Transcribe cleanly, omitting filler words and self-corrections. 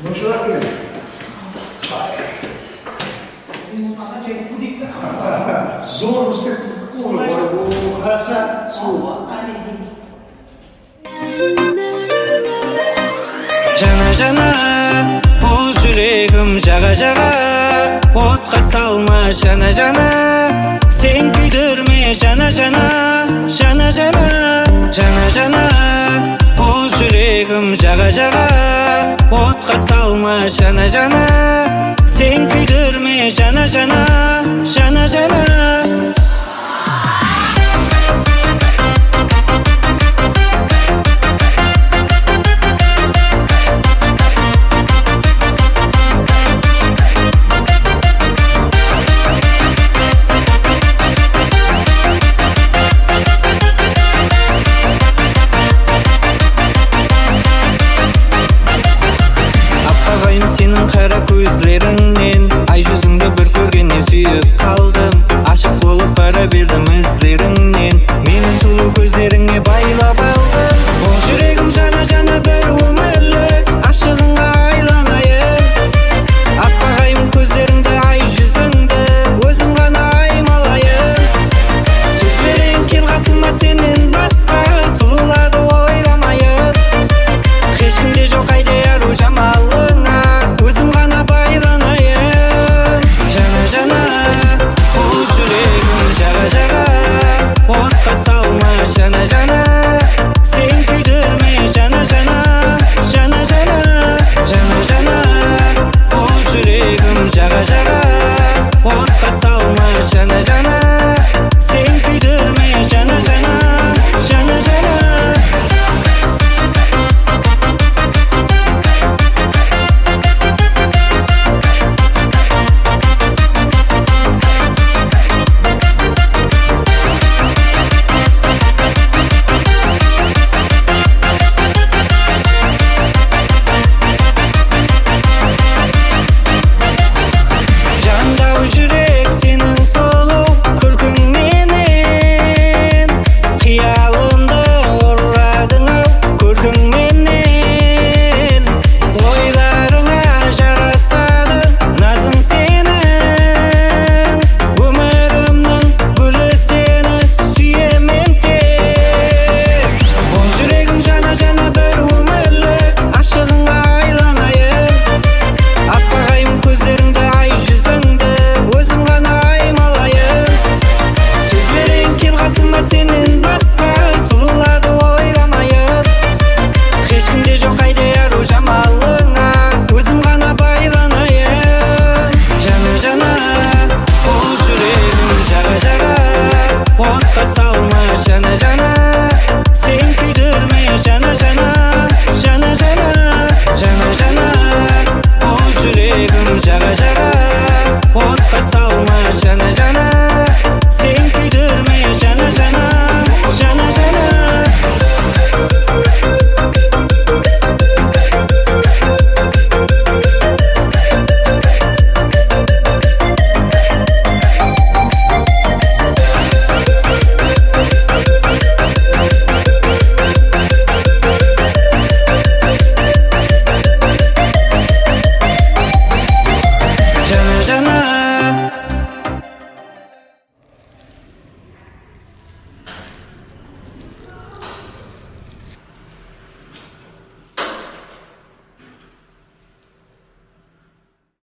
Boşuna bile. Zor bir sıkıntı olur. Bu karasa soğuk. Жана жана бул жүрегим жага жага отқа салма жана жана сен күйдірме жана жана жана жана жана жана бул жүрегим жага жага отқа салма жана жана сен күйдірме жана жана жана жана Senin kara көзлеріңнен ай жүзіңді бір көргеннен сүйіп қалдым ашық болып бара бердім іздеріңнен мені сұлу көздеріңе байлап алдым бұл жүрегім жана жана бір өмірлік ашығыңа айланайын аппағайым көздеріңді ай жүзіңді өзім ғана аймалайын сөз берейін кел қасыма сенен басқа сұлуларды ойламайын ешкімде жоқ айдай ару жамалыңа өзім ғана байланайын жана жана бұл жүрегім жара жара отқа салма жана жана сен күйдірме жана жана жана жана жана жана бұл жүрегім жара жара отқа салма жана жана сен күйдірме жана жана жана жана жүрек сенің сұлу күлкіңменен қиялымды ұрадың ау көркіңменен ойларыңа жарасады назың сенің өмірімнің гүлі сені сүйемін тек бұл жүрегім жана жана бір өмірлік ашығыңа айланайын аппағайым көздеріңді ай жүзіңді өзім ғана аймалайын сөз берейін кел қасыма сенен басқа сұлуларды ойламайын ешкімде жоқ айдай ару жамалыңа өзім ғана байланайын жана жана бұл жүрегім жара жара отқа салма жана жана сен